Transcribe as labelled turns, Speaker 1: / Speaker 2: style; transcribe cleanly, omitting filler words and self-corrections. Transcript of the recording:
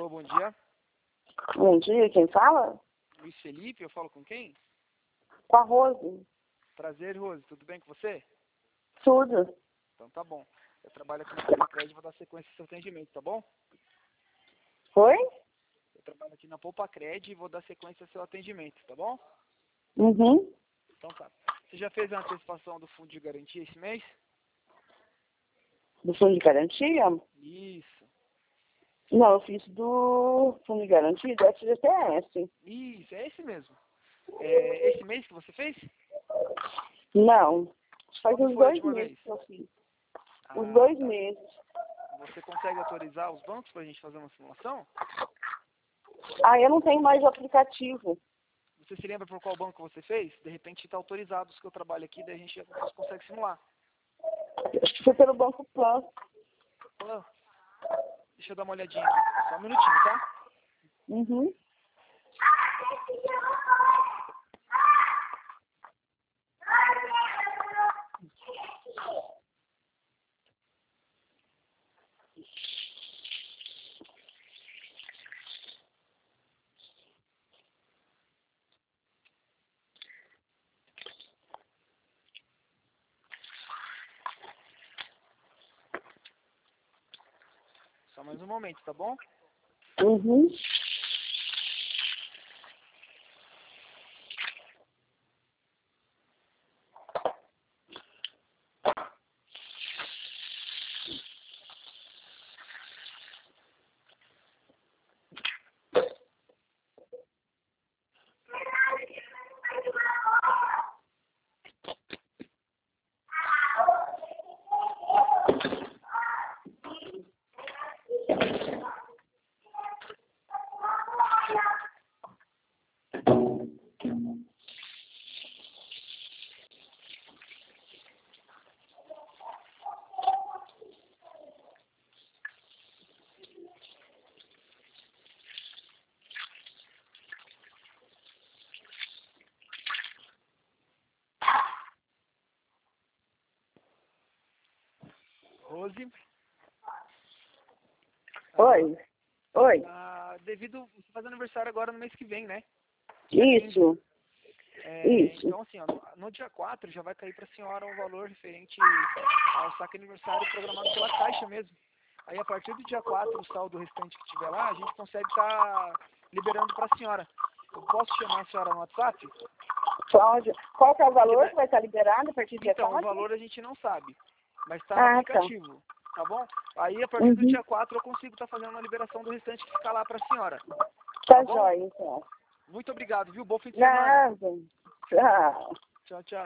Speaker 1: Alô, bom dia.
Speaker 2: Bom dia, quem fala?
Speaker 1: Luiz Felipe, eu falo com quem?
Speaker 2: Com a Rose.
Speaker 1: Prazer, Rose. Tudo bem com você?
Speaker 2: Tudo.
Speaker 1: Então tá bom. Eu trabalho aqui na Poupa Cred e vou dar sequência ao seu atendimento, tá bom?
Speaker 2: Foi?
Speaker 1: Eu trabalho aqui na Poupa Cred e vou dar sequência ao seu atendimento, tá bom?
Speaker 2: Uhum.
Speaker 1: Então tá. Você já fez a antecipação do fundo de garantia esse mês?
Speaker 2: Do fundo de garantia?
Speaker 1: Isso.
Speaker 2: Não, eu fiz do fundo de garantia do FGTS.
Speaker 1: Isso, é esse mesmo. É esse mês que você fez?
Speaker 2: Não. Faz
Speaker 1: Quando
Speaker 2: uns
Speaker 1: foi a
Speaker 2: 2
Speaker 1: última
Speaker 2: meses
Speaker 1: vez?
Speaker 2: que eu fiz. Uns
Speaker 1: Ah,
Speaker 2: 2
Speaker 1: tá.
Speaker 2: meses.
Speaker 1: Você consegue autorizar os bancos pra gente fazer uma simulação?
Speaker 2: Ah, eu não tenho mais o aplicativo.
Speaker 1: Você se lembra por qual banco você fez? De repente está autorizado os que eu trabalho aqui, daí a gente já consegue simular.
Speaker 2: Acho que foi pelo Banco Plus.
Speaker 1: Pô, deixa eu dar uma olhadinha aqui. Só um minutinho, tá?
Speaker 2: Uhum.
Speaker 1: Só mais um momento, tá bom?
Speaker 2: Uhum.
Speaker 1: Rose.
Speaker 2: Oi. Oi.
Speaker 1: Devido, você faz aniversário agora no mês que vem, né?
Speaker 2: Isso. Isso.
Speaker 1: Então, assim, ó, no dia 4 já vai cair para a senhora um valor referente ao saque aniversário programado pela Caixa mesmo. Aí, a partir do dia 4, o saldo restante que tiver lá, a gente consegue estar liberando para a senhora. Eu posso chamar a senhora no WhatsApp?
Speaker 2: Pode. Qual que é o valor
Speaker 1: Porque
Speaker 2: que vai estar liberado a partir do dia
Speaker 1: Então, o
Speaker 2: 4?
Speaker 1: valor a gente não sabe, mas está no
Speaker 2: Ah, tá.
Speaker 1: aplicativo, tá bom? Aí, a partir do
Speaker 2: Uhum.
Speaker 1: dia 4 eu consigo estar fazendo a liberação do restante que fica lá para a senhora.
Speaker 2: Tá
Speaker 1: Tá bom?
Speaker 2: jóia, então.
Speaker 1: Muito obrigado, viu? Bom fim de semana.
Speaker 2: Nada. Tchau.
Speaker 1: Tchau, tchau.